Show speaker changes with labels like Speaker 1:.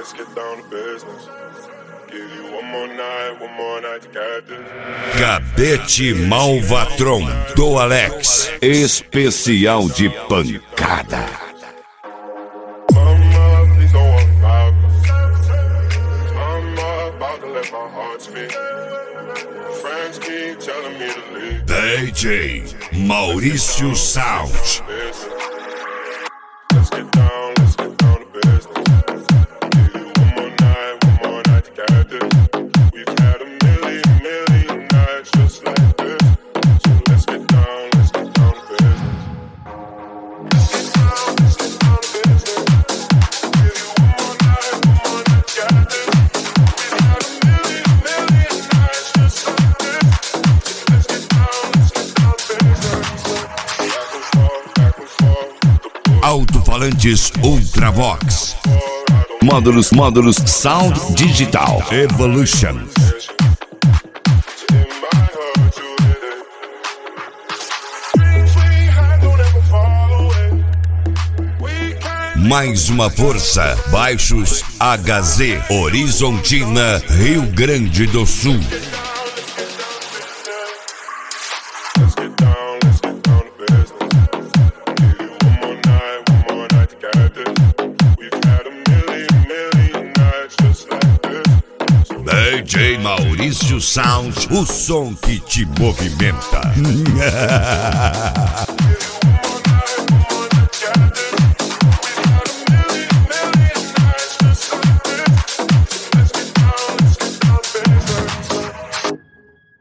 Speaker 1: let's get down to business. Give you one more night to get this.
Speaker 2: Cadete Malvatron do Alex. Especial de pancada.
Speaker 1: Mama, please don't worry about me. I'm about to let my heart speak. Friends keep telling me to leave.
Speaker 2: DJ Maurício Sound.
Speaker 1: Let's get down to business. Give you one more night to get this. We've had a million nights just like this. So let's get down to business. Let's get down to business. Give you one more night to get this. We've had a million nights just like this. So let's get down to business. Back and forth.
Speaker 2: Alto-falantes Ultravox. Módulos Sound Digital Evolution. Mais uma força. Baixos HZ Horizontina, Rio Grande do Sul.
Speaker 1: Let's get down to business. Give you one more night to get this. We've had a million nights just like this.
Speaker 2: DJ Maurício Sound, o som que te movimenta.